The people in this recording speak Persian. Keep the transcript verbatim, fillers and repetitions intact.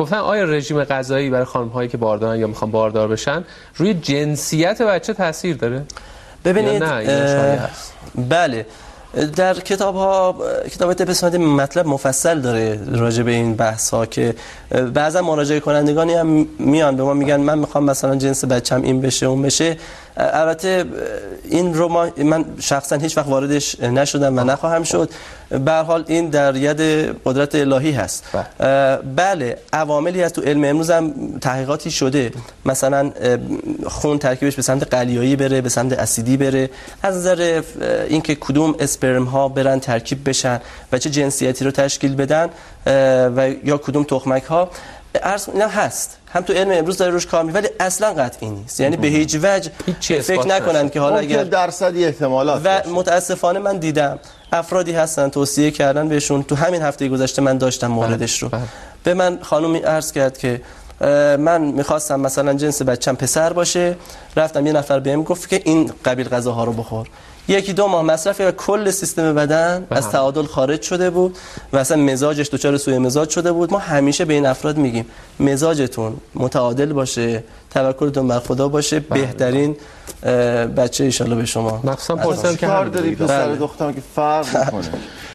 گفتن آیا رژیم غذایی برای خانم‌هایی که باردارن یا میخوان باردار بشن روی جنسیت بچه تاثیر داره؟ ببینید نه اینا شایعه هست. بله در کتاب ها کتاب طب سنتی مطلب مفصل داره راجع به این بحث ها که بعضا مراجعه کنندگانی هم میان به ما میگن من میخوام مثلا جنس بچم این بشه اون بشه. البته این رو ما من شخصا هیچ وقت واردش نشدم و نخواهم شد. به هر حال این در ید قدرت الهی هست. بله عواملی از تو علم امروز هم تحقیقاتی شده، مثلا خون ترکیبش به سمت قلیایی بره، به سمت اسیدی بره، از نظر اینکه کدوم اسپرم ها برن ترکیب بشن و چه جنسیتی رو تشکیل بدن و یا کدوم تخمک ها ارز اینا هست، هم تو علم امروز داره روش کار می‌کنه، ولی اصلا قطعی نیست. یعنی به هیچ وجه فکر نکنن که حالا اگر درصدی احتمالات و باشه. متاسفانه من دیدم افرادی هستن توصیه کردن بهشون، تو همین هفته گذشته من داشتم موردش رو بله. به من خانومی عرض کرد که من می‌خواستم مثلا جنس بچم پسر باشه، رفتم یه نفر بهم گفت که این قبیل غذاها رو بخور، یکی دو ماه مصرف و کل سیستم بدن از تعادل خارج شده بود و اصلا مزاجش دچار سوء مزاج شده بود. ما همیشه به این افراد میگیم مزاجتون متعادل باشه، توکلتون بر خدا باشه، بهترین بچه ان شاء الله به شما. مخصوصا پرسیدم که کار داری پسر دخترم که فرق میکنه